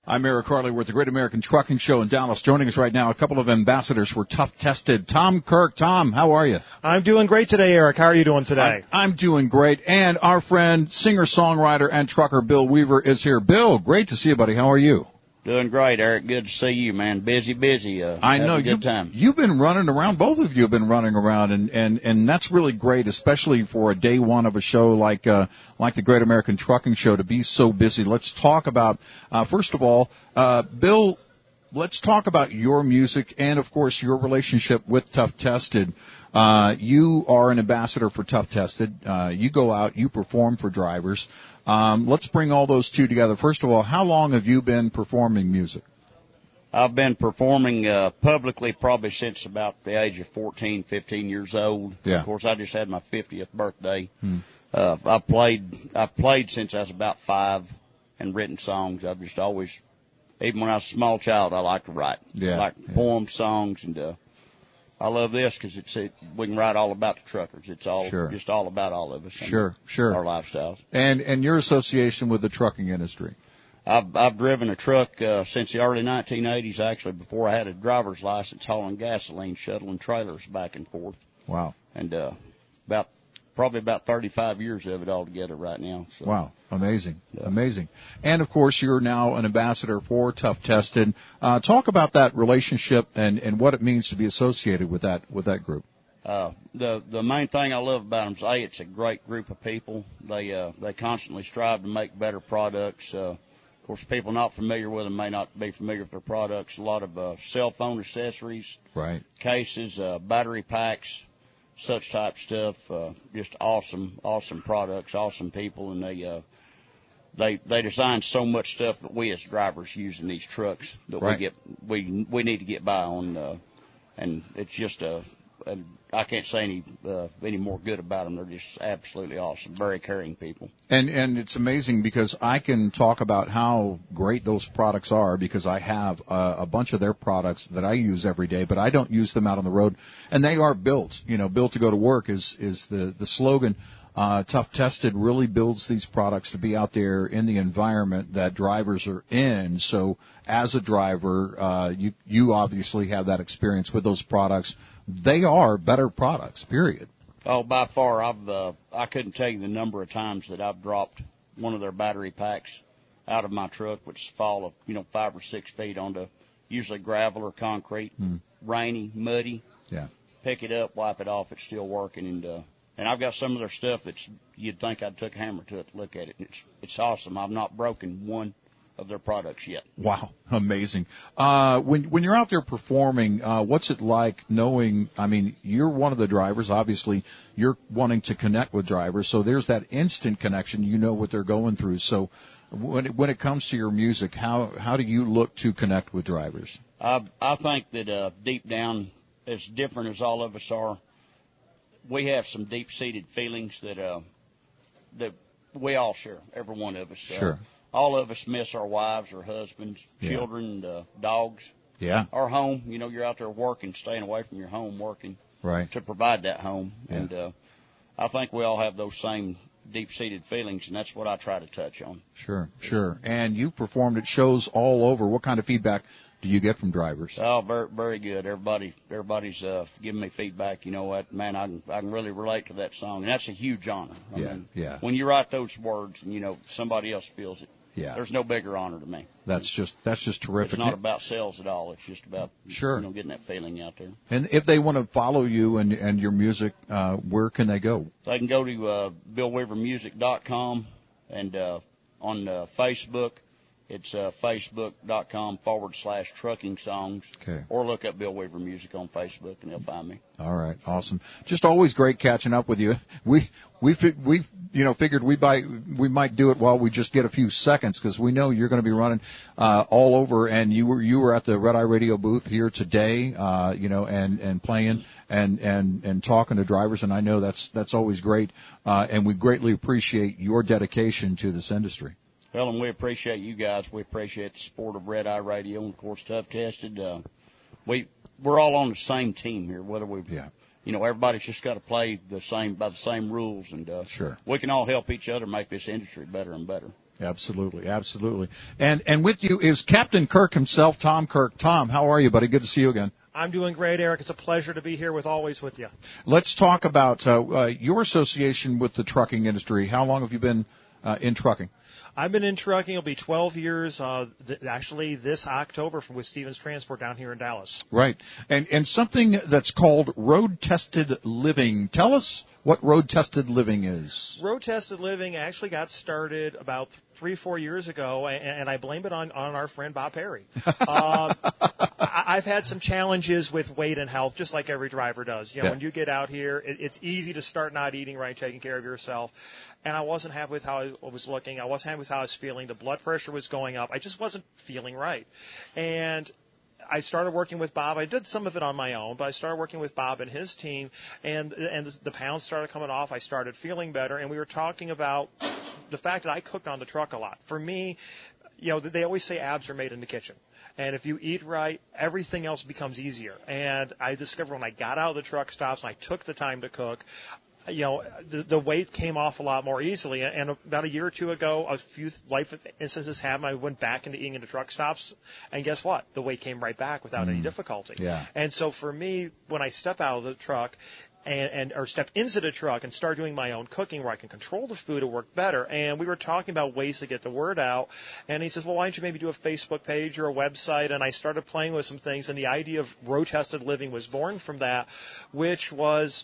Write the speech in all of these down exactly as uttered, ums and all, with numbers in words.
I'm Eric Harley. We're at the Great American Trucking Show in Dallas. Joining us right now, a couple of ambassadors for Tough Tested. Tom Kirk. Tom, how are you? I'm doing great today, Eric. How are you doing today? I'm, I'm doing great. And our friend, singer-songwriter, and trucker Bill Weaver is here. Bill, great to see you, buddy. How are you? Doing great, Eric. Good to see you, man. Busy, busy. Uh, I know. A good you've, time. You've been running around. Both of you have been running around, and, and, and that's really great, especially for a day one of a show like uh, like the Great American Trucking Show, to be so busy. Let's talk about, uh, first of all, uh, Bill, let's talk about your music and, of course, your relationship with Tough Tested. Uh, you are an ambassador for Tough Tested. Uh, you go out, you perform for drivers. Um, let's bring all those two together. First of all, how long have you been performing music? I've been performing uh, publicly probably since about the age of fourteen, fifteen years old. Yeah. Of course, I just had my fiftieth birthday. Hmm. Uh, I've played, I've played since I was about five and written songs. I've just always, even when I was a small child, I liked to write. Yeah. I like yeah. poems, songs, and uh, I love this because it's it, we can write all about the truckers. It's all Sure. just all about all of us. Sure, sure. Our lifestyles. And and your association with the trucking industry. I've, I've driven a truck uh, since the early nineteen eighties, actually, before I had a driver's license, hauling gasoline, shuttling trailers back and forth. Wow. And uh, about probably about thirty-five years of it altogether right now. So. Wow. Amazing. Yeah. Amazing. And, of course, you're now an ambassador for Tough Tested. Uh, talk about that relationship and, and what it means to be associated with that with that group. Uh, the the main thing I love about them is, A, it's a great group of people. They uh, they constantly strive to make better products. Uh, Of course, people not familiar with them may not be familiar with their products. A lot of uh, cell phone accessories, Right. cases, uh, battery packs, such type stuff. Uh, just awesome, awesome products, awesome people, and they uh, they they design so much stuff that we as drivers use in these trucks that Right. we get we we need to get by on, uh, and it's just a. a I can't say any uh, any more good about them. They're just absolutely awesome, very caring people. And and it's amazing because I can talk about how great those products are because I have a, a bunch of their products that I use every day, but I don't use them out on the road. And they are built, you know, built to go to work is is the the slogan. Uh, Tough Tested really builds these products to be out there in the environment that drivers are in. So as a driver, uh, you you obviously have that experience with those products. They are better products, period. Oh, by far, I've uh, I couldn't tell you the number of times that I've dropped one of their battery packs out of my truck, which fall of you know five or six feet onto usually gravel or concrete, Hmm. rainy, muddy. Yeah. Pick it up, wipe it off, it's still working, and uh, and I've got some of their stuff that's you'd think I'd took a hammer to it to look at it. And it's it's awesome. I've not broken one of their products yet. Wow, amazing. Uh, when when you're out there performing, uh, what's it like knowing, I mean, you're one of the drivers, obviously, you're wanting to connect with drivers, so there's that instant connection, you know what they're going through. So when it, when it comes to your music, how, how do you look to connect with drivers? I, I think that uh, deep down, as different as all of us are, we have some deep-seated feelings that uh, that we all share, every one of us. Sure. Uh, all of us miss our wives, our husbands, Yeah. children, uh, dogs, Yeah, our home. You know, you're out there working, staying away from your home, working right. to provide that home. Yeah. And uh, I think we all have those same deep-seated feelings, and that's what I try to touch on. Sure, sure. And you performed at shows all over. What kind of feedback do you get from drivers? Oh, very, very good. Everybody, everybody's uh, giving me feedback. You know what, man? I can, I can really relate to that song, and that's a huge honor. I Yeah, mean, yeah. When you write those words, and you know somebody else feels it, Yeah. there's no bigger honor to me. That's just that's just terrific. It's not about sales at all. It's just about Sure. you know getting that feeling out there. And if they want to follow you and and your music, uh, where can they go? They can go to uh, bill weaver music dot com, and uh, on uh, Facebook, it's uh, facebook.com forward slash trucking songs. Okay. Or look up Bill Weaver Music on Facebook, and they'll find me. All right, awesome. Just always great catching up with you. We we we you know figured we might we might do it while we just get a few seconds because we know you're going to be running uh, all over, and you were you were at the Red Eye Radio booth here today, uh, you know, and and playing and and and talking to drivers, and I know that's that's always great, uh, and we greatly appreciate your dedication to this industry. Well, and we appreciate you guys. We appreciate the support of Red Eye Radio, and of course, Tough Tested. Uh, we we're all on the same team here. Whether we, Yeah. you know, everybody's just got to play the same by the same rules, and uh, Sure. we can all help each other make this industry better and better. Absolutely, absolutely. And and with you is Captain Kirk himself, Tom Kirk. Tom, how are you, buddy? Good to see you again. I'm doing great, Eric. It's a pleasure to be here with always with you. Let's talk about uh, uh, your association with the trucking industry. How long have you been uh, in trucking? I've been in trucking. It'll be twelve years, uh, th- actually, this October from with Stevens Transport down here in Dallas. Right. And and something that's called road-tested living. Tell us what road-tested living is. Road-tested living actually got started about three, four years ago, and, and I blame it on, on our friend Bob Perry. um, I, I've had some challenges with weight and health, just like every driver does. You know, yeah. when you get out here, it, it's easy to start not eating right, taking care of yourself. And I wasn't happy with how I was looking. I wasn't happy with how I was feeling. The blood pressure was going up. I just wasn't feeling right. And I started working with Bob. I did some of it on my own, but I started working with Bob and his team, and and the, the pounds started coming off. I started feeling better, and we were talking about the fact that I cooked on the truck a lot. For me, you know, they always say abs are made in the kitchen. And if you eat right, everything else becomes easier. And I discovered when I got out of the truck stops and I took the time to cook, you know, the, the weight came off a lot more easily. And about a year or two ago, a few life instances happened. I went back into eating into truck stops, and guess what? The weight came right back without mm. any difficulty. Yeah. And so for me, when I step out of the truck, And, and or step into the truck and start doing my own cooking where I can control the food, it worked better. And we were talking about ways to get the word out. And he says, well, why don't you maybe do a Facebook page or a website? And I started playing with some things, and the idea of road-tested living was born from that, which was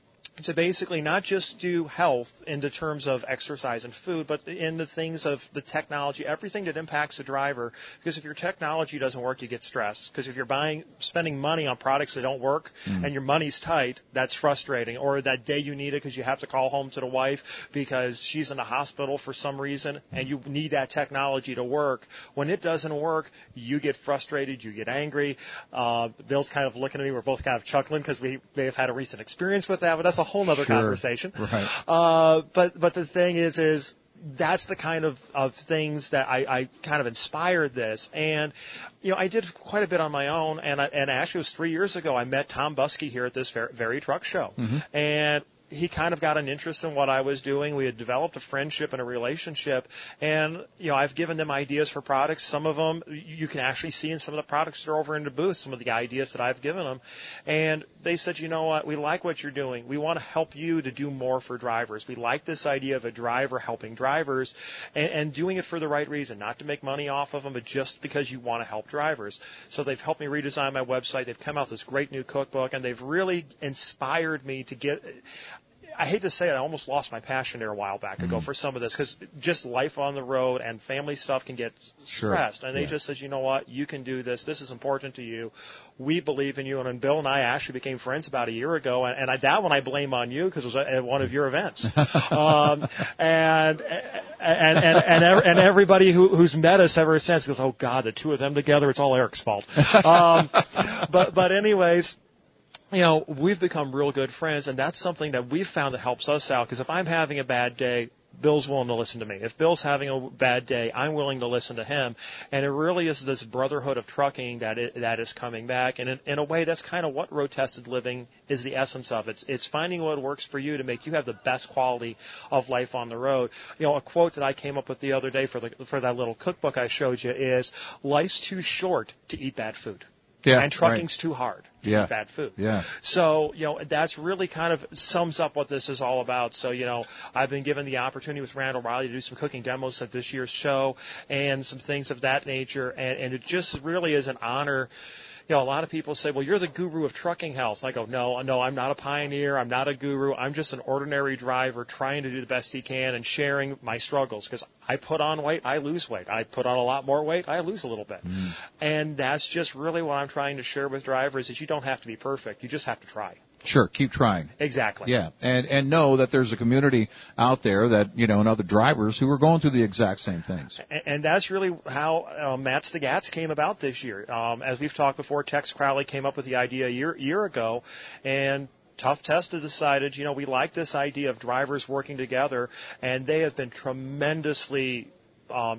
to basically not just do health in the terms of exercise and food, but in the things of the technology, everything that impacts the driver. Because if your technology doesn't work, you get stressed. Because if you're buying, spending money on products that don't work mm. and your money's tight, that's frustrating. Or that day you need it because you have to call home to the wife because she's in the hospital for some reason and you need that technology to work. When it doesn't work, you get frustrated, you get angry. Uh, Bill's kind of looking at me. We're both kind of chuckling because we may have had a recent experience with that, but that's a whole other sure. conversation. Right. Uh, but but the thing is, is that's the kind of, of things that I, I kind of inspired this. And, you know, I did quite a bit on my own. And, I, and actually, it was three years ago, I met Tom Buskey here at this very, very truck show. Mm-hmm. And he kind of got an interest in what I was doing. We had developed a friendship and a relationship. And, you know, I've given them ideas for products. Some of them you can actually see in some of the products that are over in the booth, some of the ideas that I've given them. And they said, you know what, we like what you're doing. We want to help you to do more for drivers. We like this idea of a driver helping drivers and, and doing it for the right reason, not to make money off of them, but just because you want to help drivers. So they've helped me redesign my website. They've come out with this great new cookbook, and they've really inspired me to get – I hate to say it, I almost lost my passion there a while back ago mm-hmm. for some of this because just life on the road and family stuff can get sure. stressed. And they yeah. just says, you know what, you can do this. This is important to you. We believe in you. And then Bill and I actually became friends about a year ago. And, and I, that one I blame on you because it was at one of your events. um, and, and, and, and, and everybody who, who's met us ever since goes, oh, God, the two of them together, it's all Eric's fault. Um, but, but anyways, you know, we've become real good friends, and that's something that we've found that helps us out, because if I'm having a bad day, Bill's willing to listen to me. If Bill's having a bad day, I'm willing to listen to him. And it really is this brotherhood of trucking that it, that is coming back. And in, in a way, that's kind of what road-tested living is the essence of. It's, it's finding what works for you to make you have the best quality of life on the road. You know, a quote that I came up with the other day for the for that little cookbook I showed you is, life's too short to eat bad food. Yeah, and trucking's right. too hard to yeah. eat bad food. Yeah. So, you know, that's really kind of sums up what this is all about. So, you know, I've been given the opportunity with Randall Riley to do some cooking demos at this year's show and some things of that nature. And, and it just really is an honor. You know, a lot of people say, well, you're the guru of trucking health. And I go, no, no, I'm not a pioneer. I'm not a guru. I'm just an ordinary driver trying to do the best he can and sharing my struggles. Because I put on weight, I lose weight. I put on a lot more weight, I lose a little bit. Mm. And that's just really what I'm trying to share with drivers is you don't have to be perfect. You just have to try. Sure, keep trying. Exactly. Yeah, and and know that there's a community out there that, you know, and other drivers who are going through the exact same things. And, and that's really how uh, Matt's the Gats came about this year. Um, as we've talked before, Tex Crowley came up with the idea a year, year ago, and Tough Test decided, you know, we like this idea of drivers working together, and they have been tremendously um,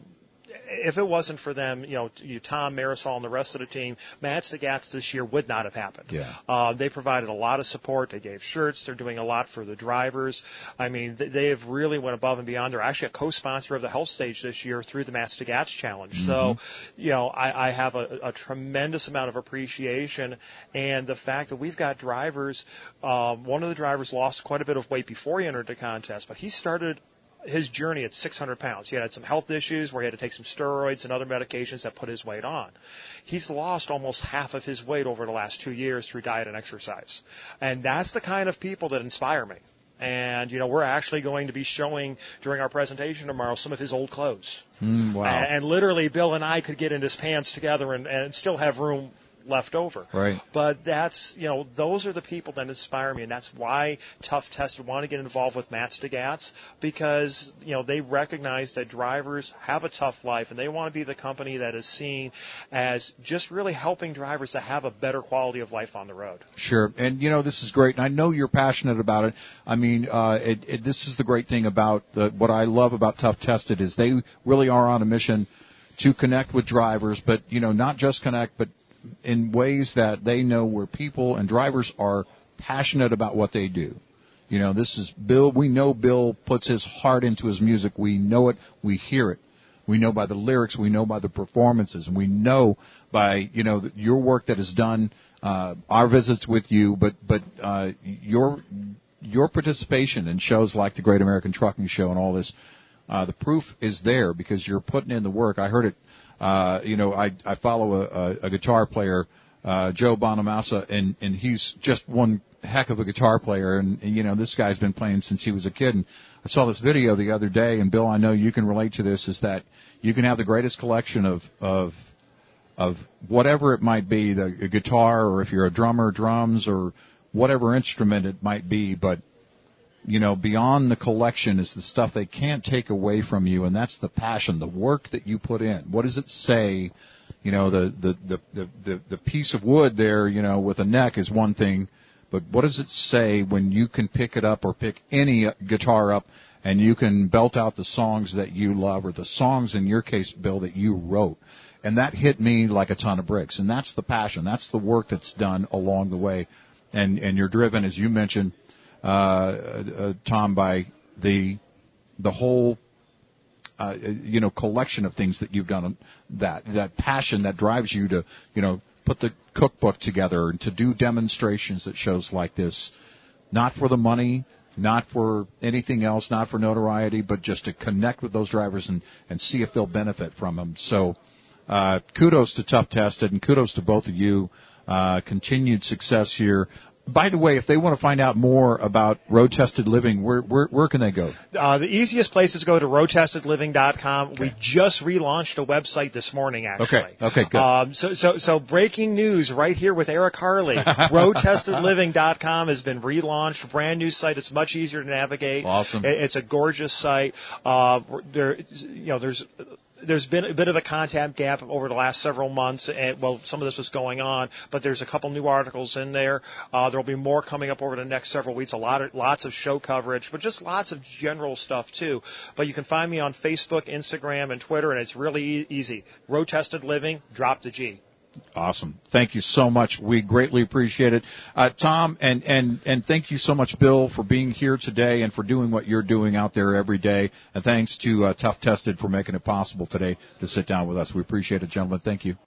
if it wasn't for them, you know, you, Tom, Marisol, and the rest of the team, Mats to Gats this year would not have happened. Yeah. Uh, they provided a lot of support. They gave shirts. They're doing a lot for the drivers. I mean, they, they have really went above and beyond. They're actually a co-sponsor of the Health Stage this year through the Mats to Gats Challenge. Mm-hmm. So, you know, I, I have a, a tremendous amount of appreciation, and the fact that we've got drivers. Um, one of the drivers lost quite a bit of weight before he entered the contest, but he started his journey at six hundred pounds. He had some health issues where he had to take some steroids and other medications that put his weight on. He's lost almost half of his weight over the last two years through diet and exercise. And that's the kind of people that inspire me. And, you know, we're actually going to be showing during our presentation tomorrow some of his old clothes. Mm, wow. And, and literally Bill and I could get in his pants together and, and still have room left over. Right. But that's, you know, those are the people that inspire me, and that's why Tough Tested want to get involved with Mats to Gats, because, you know, they recognize that drivers have a tough life, and they want to be the company that is seen as just really helping drivers to have a better quality of life on the road. Sure. And, you know, this is great, and I know you're passionate about it. I mean, uh, it, it, this is the great thing about the, what I love about Tough Tested is they really are on a mission to connect with drivers, but, you know, not just connect, but in ways that they know where people and drivers are passionate about what they do. You know, this is Bill. We know Bill puts his heart into his music. We know it. We hear it. We know by the lyrics. We know by the performances. And we know by, you know, your work that is done, uh, our visits with you, but, but, uh, your, your participation in shows like the Great American Trucking Show and all this, uh, the proof is there because you're putting in the work. I heard it. Uh, you know, I, I follow a, a, a guitar player, uh, Joe Bonamassa, and, and he's just one heck of a guitar player. And, and, you know, this guy's been playing since he was a kid. And I saw this video the other day, and Bill, I know you can relate to this, is that you can have the greatest collection of, of, of whatever it might be, the a guitar, or if you're a drummer, drums, or whatever instrument it might be, but you know, beyond the collection is the stuff they can't take away from you, and that's the passion, the work that you put in. What does it say? You know, the, the, the, the, the, the piece of wood there, you know, with a neck is one thing, but what does it say when you can pick it up or pick any guitar up and you can belt out the songs that you love, or the songs, in your case, Bill, that you wrote? And that hit me like a ton of bricks, and that's the passion. That's the work that's done along the way. And, and you're driven, as you mentioned, Uh, uh, Tom, by the the whole uh, you know collection of things that you've done, that that passion that drives you to you know put the cookbook together and to do demonstrations at shows like this, not for the money, not for anything else, not for notoriety, but just to connect with those drivers and and see if they'll benefit from them. So uh, kudos to Tough Tested, and kudos to both of you. Uh, continued success here. By the way, if they want to find out more about Road Tested Living, where where, where can they go? Uh, the easiest place is to go to road tested living dot com. Okay. We just relaunched a website this morning, actually. Okay, okay, good. Um, so, so, so breaking news right here with Eric Harley. road tested living dot com has been relaunched. Brand new site. It's much easier to navigate. Awesome. It, it's a gorgeous site. Uh, there, you know, there's. There's been a bit of a content gap over the last several months, and well, some of this was going on, but there's a couple new articles in there. Uh, there will be more coming up over the next several weeks. A lot of lots of show coverage, but just lots of general stuff too. But you can find me on Facebook, Instagram, and Twitter, and it's really e- easy. Road Tested Living. Drop the G. Awesome. Thank you so much. We greatly appreciate it. Uh, Tom, and, and, and thank you so much, Bill, for being here today and for doing what you're doing out there every day. And thanks to uh, Tough Tested for making it possible today to sit down with us. We appreciate it, gentlemen. Thank you.